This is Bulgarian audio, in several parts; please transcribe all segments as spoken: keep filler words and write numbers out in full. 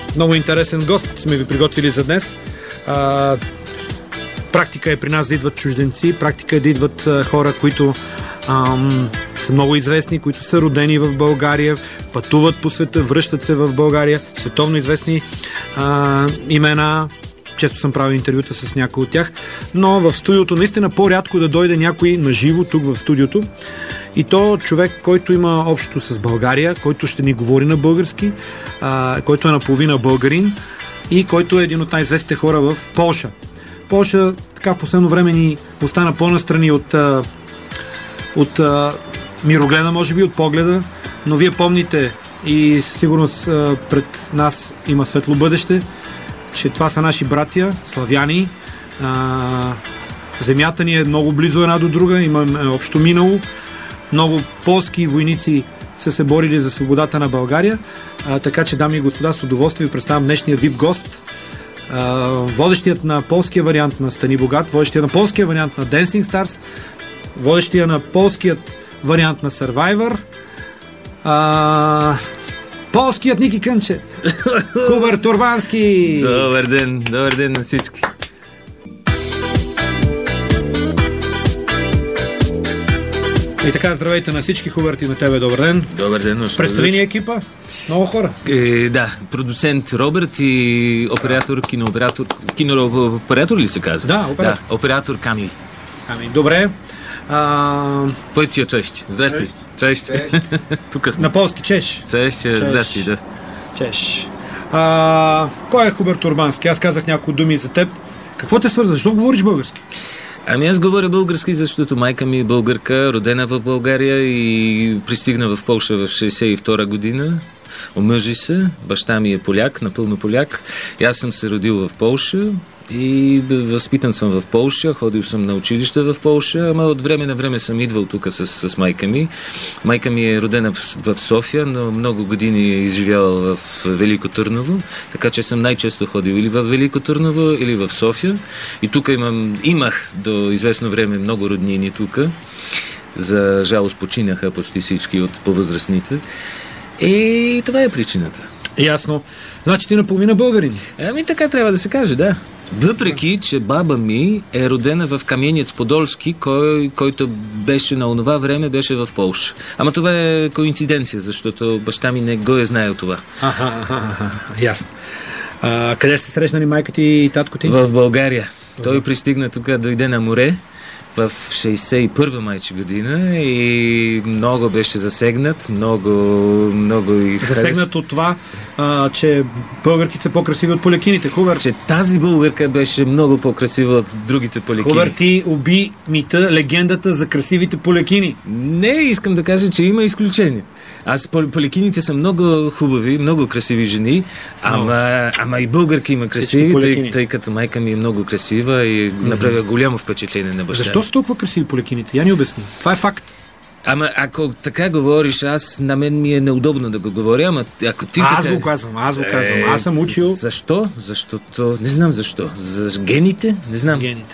много интересен гост сме ви приготвили за днес. А, практика е при нас да идват чужденци, практика е да идват а, хора, които ам, са много известни, които са родени в България, пътуват по света, връщат се в България, световно известни а, имена. Често съм правил интервюта с някой от тях, но в студиото наистина по-рядко да дойде някой наживо тук в студиото. И то човек, който има общо с България, който ще ни говори на български, а, който е наполовина българин и който е един от най-известните хора в Полша. Полша така в последно време ни остана по-настрани от, а, от а, мирогледа, може би, от погледа, но вие помните и със сигурност а, пред нас има светло бъдеще, че това са наши братя, славяни. А, земята ни е много близо една до друга, имаме общо минало. Много полски войници са се борили за свободата на България, а, така че, дами и господа, с удоволствие ви представям днешния ви ай пи гост, а, водещият на полския вариант на Стани богат, водещият на полския вариант на Dancing Stars, водещия на полският вариант на Survivor, а, полският Ники Кънчев, Хуберт Урбански. Добър ден, добър ден на всички. И така, здравейте на всички. Хуберт, и на тебе добър ден. Добър ден. Представи ни екипа. Много хора. Е, да, продуцент Робърт и оператор, кинооператор. Кинооператор ли се казва? Да, оператор. Да, оператор Камил. Ами, добре. А... Пойция, честь. Здрасти. Честь. Честь. Тук сме. На полски чеш. Честь, здрасти, да. Чеш. А... Кой е Хуберт Урбански? Аз казах няколко думи за теб. Какво те свърза? Защо говориш български? Ами аз говоря български, защото майка ми е българка, родена в България и пристигна в Полша в шейсет и втора година. Омъжи се, баща ми е поляк, напълно поляк. И аз съм се родил в Полша и възпитан съм в Полша, ходил съм на училище в Полша, ама от време на време съм идвал тук с, с майка ми. Майка ми е родена в, в София, но много години е изживяла в Велико Търново, така че съм най-често ходил или в Велико Търново, или в София. И тук имам, имах до известно време много роднини тук. За жалост починаха почти всички от по-възрастните. И това е причината. Ясно. Значи ти наполовина българин. Ами така трябва да се каже, да. Въпреки, че баба ми е родена в Каменец Подолски, кой, който беше на онова време, беше в Полша. Ама това е коинциденция, защото баща ми не го е знаел това. Аха, аха, ясно. А, къде сте срещнали майка ти и татко ти? В България. Той пристигна тук, дойде на море в шейсет и първа майче година и много беше засегнат, много, много и засегнат от това, а, че българките са по-красиви от полякините. Хуберт. Че тази българка беше много по-красива от другите полякини. Хуберт, ти уби мита, легендата за красивите полякини. Не, искам да кажа, че има изключение. Аз, полякините са много хубави, много красиви жени, ама, ама и българки има красиви, тъй, тъй като майка ми е много красива и mm-hmm. направя голямо впечатление на баща. Защо са толкова красиви полякините? Я ни обясни. Това е факт. Ама ако така говориш, аз на мен ми е неудобно да го говоря, ама ако ти... Аз така... го казвам, аз го казвам. Е, аз съм учил... Защо? Защото... Не знам защо. За гените? Не знам. Гените.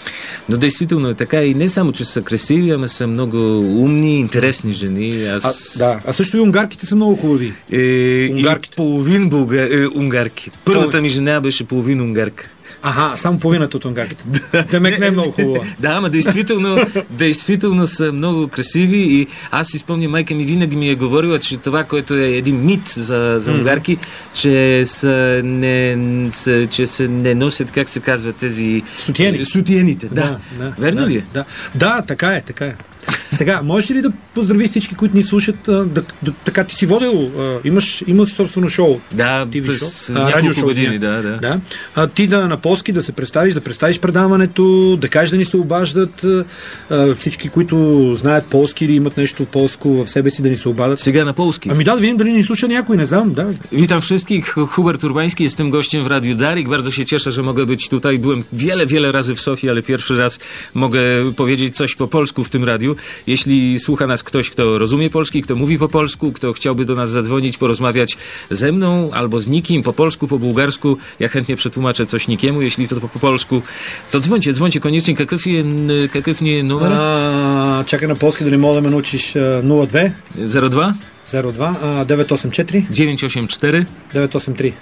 Но действително е така и не само, че са красиви, ама са много умни, интересни жени. Аз... А, да, а също и унгарките са много хубави. Е, унгарките. И половин българ... е, унгарки. Първата ми жена беше половин унгарка. Ага, само половината от унгарките. Демек не е много хубава. Да, ама действително, действително са много красиви и аз си спомня, майка ми винаги ми е говорила, че това, което е един мит за, за унгарки, че са не, са, че се не носят, как се казва, тези... Сутиени. Сутиените, да. да, да Верно да, ли е? Да. да, така е, така е. Сега, можеш ли да поздравиш всички, които ни слушат? Да, да, така ти си водил, а, имаш, имаш собствено шоу. Да, ти през няколко години, да, да. да. А, ти да на полски да се представиш, да представиш предаването, да кажеш да ни се обаждат а, всички, които знаят полски или имат нещо полско в себе си, да ни се обадят. Сега на полски. Ами да, да видим дали ни слуша някой, не знам, да. Witam wszystkich, Hubert Urbański, jestem gościem w Radiu Darik. Bardzo się cieszę, że mogę być tutaj. Byłem wiele, wiele razy w Sofii, ale pierwszy raz mogę powiedzieć coś po polsku w tym radiu. Jeśli słucha nas ktoś, kto rozumie polski, kto mówi po polsku, kto chciałby do nas zadzwonić, porozmawiać ze mną albo z nikim po polsku, po bułgarsku, ja chętnie przetłumaczę coś nikiemu. Jeśli to po, po polsku, to dzwońcie, dzwońcie koniecznie. Какъв е, какъв ни е номера? А, чакай на полски да не мога да ме научиш. нула две зеро два зеро два девет осем четири девет осем четири девет осем три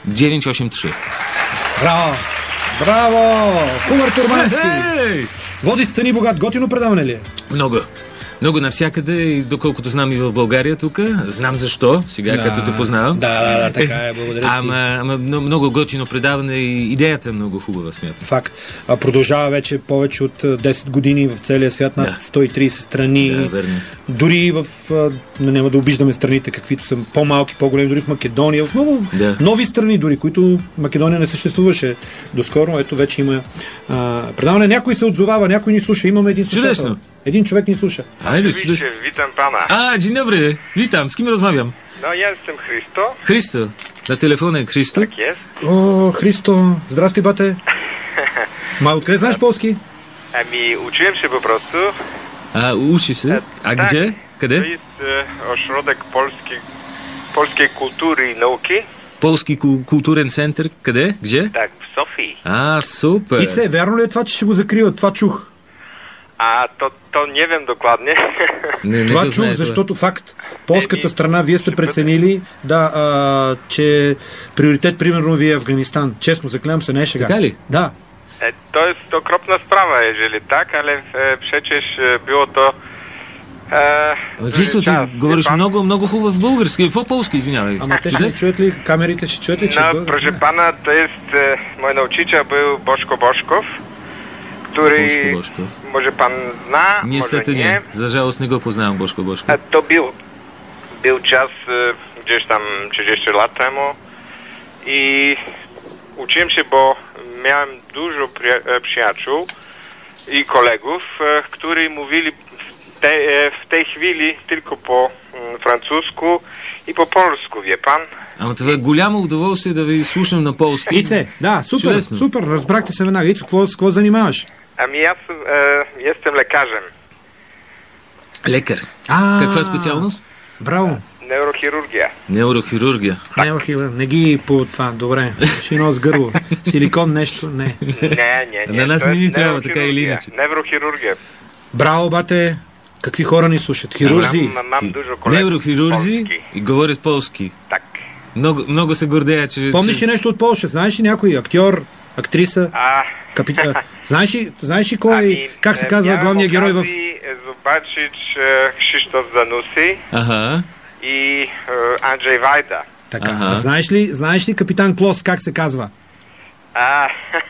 девять осем три. Браво! Браво! Хумар Турмански! Ей! Води Стани Богат. Готино предаване ли е? Много. Много навсякъде, и доколкото знам и в България тук. Знам защо, сега Да. като те познавам. Да, да, да, така е, благодаря ти. Ама, ама много, много готино предаване и идеята е много хубава, смятам. Факт. А, продължава вече повече от а, десет години в целия свят, над Да. сто и трийсет страни. Да, верно. Дори в... А, няма да обиждаме страните, каквито са по-малки, по-големи, дори в Македония, в много Да. нови страни, дори, които Македония не съществуваше доскоро. Ето вече има а, предаване. Някой се отзовава, някой ни слуша. Имаме един слушател. Чудесно. Един човек ни слуша. Айде, Oczywiście, witam pana. А, dzień dobry, witam, z kim rozmawiam? No ja jestem Христо. Христо, на телефона е Христо. Tak jest. О, Христо, здрасти, бате. Ма, откъде знаеш полски? Ами, uczyłem się po prostu. А, учи се. А Tak, gdzie? To Къде? jest e, ośrodek polski, polskiej kultury i nauki. Полски ку- културен център. Къде? Где? Tak, w Sofii. А, супер. Ице, вярно ли е това, че ще го закриват? Това чух. A to, to nie wiem dokładnie. Не, не Това го чух, знае това. защото факт, полската Еми, страна, вие сте ще бъде. преценили, да, а, че приоритет, примерно, ви е Афганистан. Честно, заклевам се, не е шега. Така ли? Да. E, To jest okropna sprawa, jeżeli tak, ale e, przecież e, było to... E, А, duży Христо, ти czas, wie говориш pan? много, много хубав български. По-полски, извинявай. Ама те ще ме чуят ли, камерите ще чуят ли, че... No, бъ- proszę не. pana, to jest... E, mój nauczyciel był Bożko Bożkow, który... Bożko Bożkow. Może pan zna, Niestety może nie. nie. За жалост не го познавам Бошко Бошко. A to był, był czas e, gdzieś tam trzydzieści lat temu i uczyłem się, bo miałem dużo pria- e, przyjaciół i kolegów, e, którzy mówili w, te, e, w tej chwili tylko po mm, francusku и по полску, вие пан. Ама това е голямо удоволствие да ви слушам на полски. Ице, да, супер, Чудесно. супер, разбрахте се веднага. Ицо, какво, с какво занимаваш? Ами аз е, jestem lekarzem, Лекар. А, Каква специалност? Браво. neurochirurgia. Неврохирургия. Не, охи, не ги по това, добре. Ще носи гърло. Силикон нещо, не. Не, не, не. На нас to не ни jest трябва, така или neurochirurgia. иначе. Неврохирургия. Браво, бате. Какви хора ни слушат? Хирурзи. Мам, мам дуже колеги. Неврохирурзи Полски. и говорят полски. Так. Много, много се гордея, че... Помниш ли че... нещо от Полша? Знаеш ли някой актьор, актриса? А, Капи... а, знаеш, ли, знаеш ли кой, ами, как се е, казва нямам главният герой в... оказии, е, Зубачич, е, Кшиштоф Зануси Ага. и е, Анджей Вайда. Така. Ага. А знаеш ли, знаеш ли капитан Клос как се казва? А,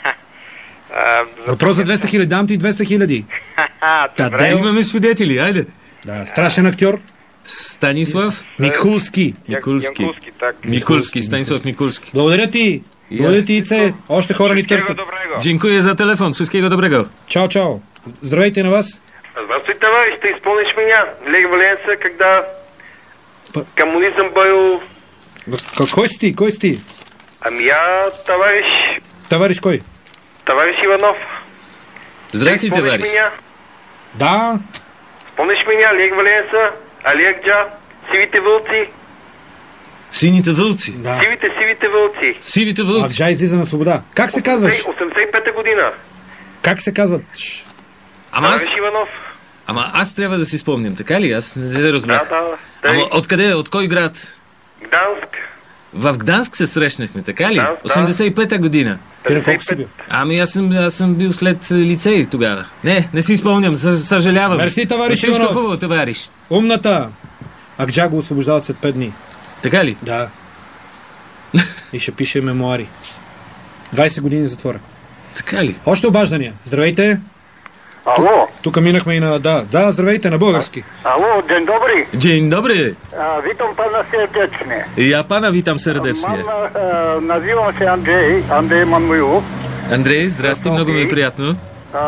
а, Въпрос за двеста хиляди. Дам ти двеста хиляди. добре. Таде. Имаме свидетели, айде. Да, страшен актьор. Станислав Микулски. Микулски. Янкулски, так. Микулски, Станислав Микулски. Благодаря ти. И Благодаря аз. ти, Ице. Още хора ни Wszystkiego търсят. dobrego. Dziękuję za telefon, wszystkiego dobrego. Чао, чао. Здравейте на вас. Здравствуй, товарищ, ты исполнишь меня? Лег Валенца, когда П- коммунизм был... В- к- Кой си ти? Кой си ти? Ами я, товарищ, Товарищ кой? товарищ Иванов. Здрасти, Ты вспомнишь товарищ. меня? Да. Вспомнишь меня? Лег Валенца, Олег Джа, Сивите вълци. Сините вълци. Да. Сивите, сивите вълци. Сивите А в вълци. Джай излиза на свобода. Как се казваш? осемдесет и пета година. Как се казват? Ш- Ама аз, Товарищ Иванов. ама аз трябва да си спомням, така ли? Аз не те разбрах. Да, да. Ама Тъй, откъде? От кой град? Гданск. В Гданск се срещнахме, така ли? Да, да. осемдесет и пета година. Ти на колко си бил? Ами аз съм, аз съм бил след е, лицей тогава. Не, не си спомням, съ- съжалявам. Мерси, товарищ Всичко Иванов. хубаво, товариш. Умната. Акджа го освобождават след пет дни. Така ли? Да. И ще пише мемуари. двайсет години затвора. Така ли? Още обаждания. Здравейте. Ало, Тук минахме и на... Да, да, здравейте на български. ало, ден добри. Dzień dobry. А, витам пана сърдечне. Ja pana witam serdecznie. Називам се Андрей, Андрей Мануилов. Андрей, здрасти, много ми е приятно.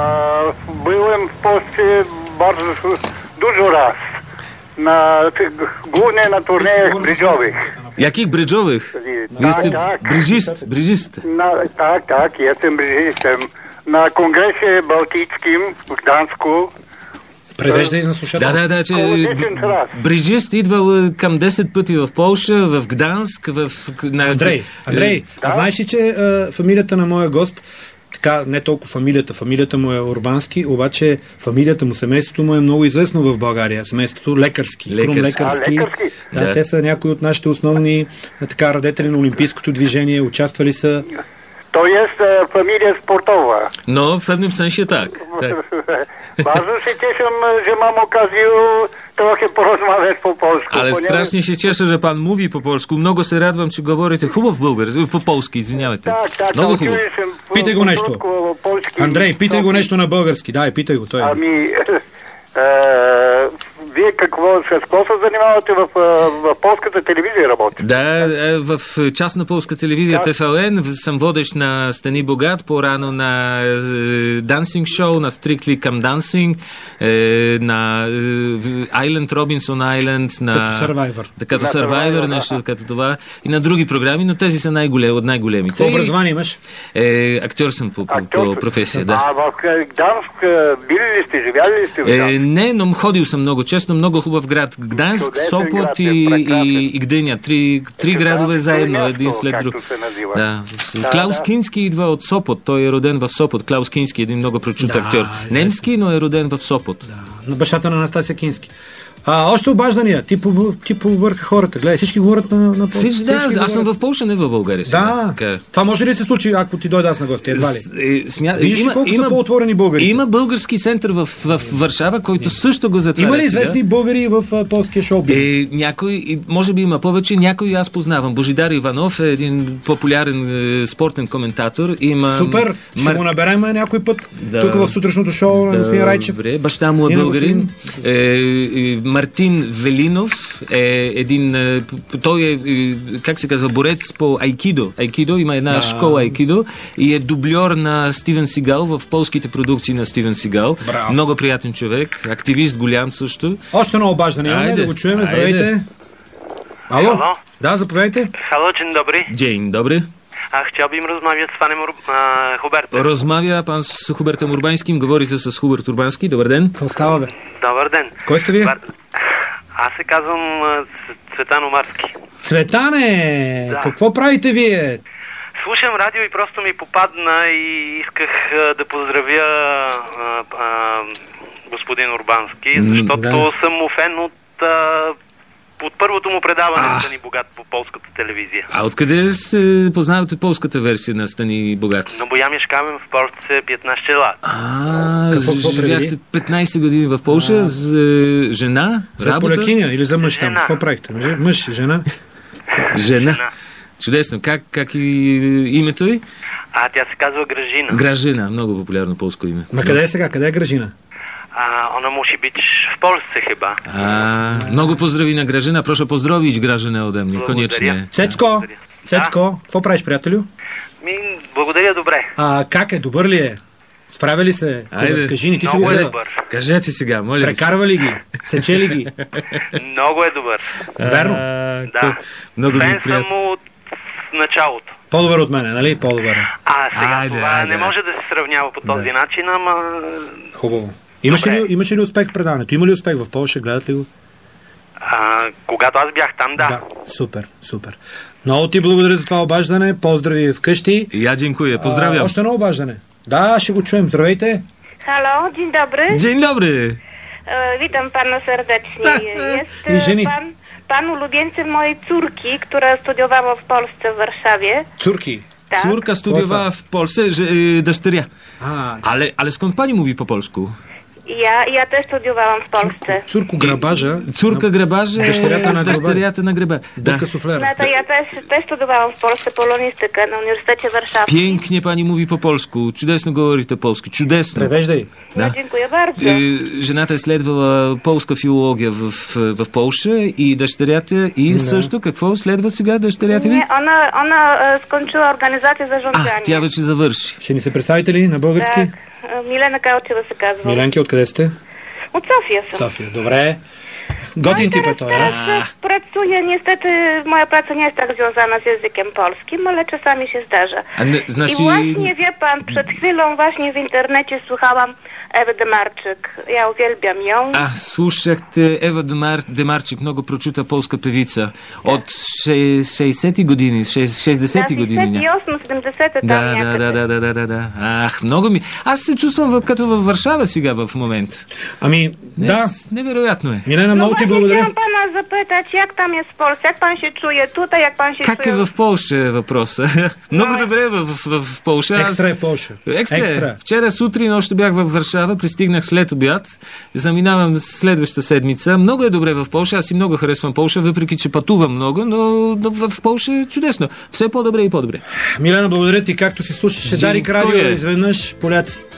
Byłem w Polsce bardzo dużo raz. Na, głównie na turniejach brydżowych. Jakich brydżowych? Tak, Jesteś tak. brydżyst, brydżyst. Na, tak, tak, jestem brydżystem. Na kongresie bałtyckim w Gdańsku. Превеждай на слушател. Да, да, да, че Около десет раз. бриджист идвал е, към десет пъти в Полша, в Гданск, в... На... Андрей, Андрей, а Да. знаеш ли, че а, фамилията на моя гост така, не толкова фамилията. Фамилията му е Урбански, обаче фамилията му, семейството му е много известно в България. Семейството Лекарски. Лекарски. Крум Лекарски. А, Лекарски. Да, Да. те са някои от нашите основни така радетели на олимпийското движение. Участвали са... То jest e, familia sportowa. Но в pewnym sensie tak. tak. Bardzo się cieszę, że mam okazję trochę porozmawiać po polsku. Ale ponieważ- strasznie się cieszę, że pan mówi po polsku. Mnogo se radwam, czy говорите хубав български, по полски, извинявайте. Tak, tak, Много nauczyłem хубав. się po- Питай го нещо. początku polski. Андрей, питай го Trochę- нещо на български. Дай, питай го той. Ами, е, вие какво, с какво се занимавате в, е, в полската телевизия работите? Да, е, в частна полска телевизия Т Ф Н съм водещ на Стани Богат, по-рано на е, Dancing Show, на Strictly Come Dancing, е, на е, Island, Robinson Island, на... Като Survivor. Да, като На Survivor, Survivor, нещо да. като това. И на други програми, но тези са най-големи, от най-големите. Какво образование имаш? Е, актьор съм по, по, по Актьор- професия, да. А в е, Гданск е, били ли сте, живяли ли сте в Е, Гданск? не, но ходил съм много често, много хубав град. Гданск, Чудесен Сопот град е, и, прекрасен. и, и Гдиня. Три, три Гданск градове е заедно, място, един след друг. както се назива. Да. Да, Клаус да. Кински идва от Сопот. Той е роден в Сопот. Клаус Кински, един много прочут Да, актьор. известно. Немски, но е роден в Сопот. На бащата на Анастасия Кински. А, още обаждания. Ти, по, ти побърка хората. Гледай, всички говорят на, на полски. Всички, да, Всички аз съм говорят. в Полша, не в България. сега. Да. Така е. Това може ли да се случи, ако ти дойда аз на гости? Едва ли? Е, смя... Виждаш ли колко са по-отворени българите? Има български център в, в Варшава, който също го затваря. Има ли сега. известни българи в а, полския шоу-бизнес? Е, някой, и може би има повече, някой аз познавам. Божидар Иванов е един популярен е, спортен коментатор. Има Супер, ще Мар- го наберем някой път. Да. Тук в сутрешното шоу на господин Райчев. Добре, баща му е И на българин. Е, е, Мартин Велинов е един... Е, п- той е, е, как се казва, борец по айкидо. Айкидо, има една Да. школа айкидо и е дубльор на Стивен Сигал в полските продукции на Стивен Сигал. Браво. Много приятен човек, активист голям също. Още едно обаждане имаме, Айде, да го чуем. айде. Здравейте. Ало? Halo? Да, заповядайте. Halo, dzień dobry. Dzień dobry. A chciałbym rozmawiać z panem Ur- e, Hubertem. Rozmawia pan z Hubertem Urbańskim, говорите с Хуберт Урбански. Добър ден. Какво става, бе? Добър ден. Кой сте вие? Бар- Аз се казвам а, Ц- Цветан Омарски. Цветане! Да. Какво правите вие? Слушам радио и просто ми попадна и исках а, да поздравя а, а, господин Урбански, М, защото да. съм му фен от, а, от първото му предаване А. в Стани Богат по полската телевизия. А откъде се познавате полската версия на Стани Богат? Но бо я mieszkałem w Polsce piętnaście lat. А, Какво- какво живяхте преди? петнайсет години в Полша за жена, За работа? полякиня или за мъж там? Жена. Какво правихте? Мъж, мъж жена? Жена. Жена. Чудесно. Как, как и името й? А тя се казва Гражина. Гражина. Много популярно полско име. Ма къде е сега? Къде е Гражина? A ona musi być w Polsce chyba. А, много поздрави на Гражина. Проша поздравиш Гражина ode mnie. Koniecznie. Цецко! Благодаря. Цецко, какво правиш, приятелю? Ми, благодаря добре. А как е? Добър ли е? Справя ли се? Айде. Хубаво, кажи ни, ти си го Много е гледал. добър. Кажете сега, моля ви се. Прекарва ли ги? Сече ли ги? Много е добър. Верно? А, Да. ко- Много ви Фен съм приятно. му от началото. По-добър от мене, нали? По-добър е. А сега Айде, това айде. не може да се сравнява по този Да. начин, ама Хубаво. Имаше Добре. ли, имаше ли успех в предаването? Има ли успех в Полша? Гледат ли го? а, когато аз бях там, да. Да. Супер, супер. Много ти благодаря за това обаждане. Поздрави вкъщи. Я dziękuję. А, Pozdrawiam. още едно обаждане. Да, ще го чуем. Здравейте. Halo, dzień dobry. Dzień dobry. E, witam pana serdecznie. Jest I żeni. e, pan, pan ulubieńcem mojej córki, która studiowała w Polsce, w Warszawie. Цурки. Tak. Córka studiowała w Polsce, że, y, deszteria. А, Ale, ale skąd pani mówi po polsku? Ja, ja też studiowałam w Polsce. Цурко Грабажа. Córka grabarzy, Deszteriata na grabari. deszteriata na greba. Da. Дъвка суфлера. No to ja też, też studiowałam w Polsce polonistykę na Uniwersytecie Warszawskim. Pięknie pani mówi po polsku. Чудесно говорите polski. Чудесно. Превеждай. No, Да. dziękuję bardzo. Е, Жената е следвала полска филология в, в, в Полша и дъщерята и също какво следва сега дъщерята ви? Nie, ona, ona e, skończyła organizację А, zarządzania. тя вече завърши. Ще ни се представите ли на български? Tak. E, Milena Kauczywa się казва. Миленки, откъде сте? От София съм. София. Добре. Готин тип е той, а? Teraz pracuję, niestety moja praca nie jest tak związana z językiem polskim, ale czasami się zdarza. A не, значи... I właśnie, wie pan, przed chwilą właśnie w internecie słuchałam Ewy Demarczyk. Ja uwielbiam ją. А, слушахте Ева Демар, Демарчик, много прочута полска певица. От шейсетти години, шейсетдесетти години. шейсет и осем седемдесет там Да, да, някъде. да, да, да, да, да, да. Ах, много ми... Аз се чувствам в, като във Варшава сега в момент. Ами, Не, да. Невероятно е. Милена, No много ти właśnie благодаря. chciałam pana zapytać, jak tam jest w Polsce, jak pan się czuje tutaj, jak pan się Как czuje... е в Полша е въпроса? Много добре е в, в, в Полша. Аз- Екстра е в Полша. Екстра. Екстра. Вчера сутрин още бях в Варшава, пристигнах след обяд, заминавам следващата седмица. Много е добре в Полша, аз и много харесвам Полша, въпреки че пътувам много, но, но в Полша е чудесно. Все по-добре и по-добре. Милена, благодаря ти, както се слушаше Дарик Радио, Dziękuję. изведнъж поляци.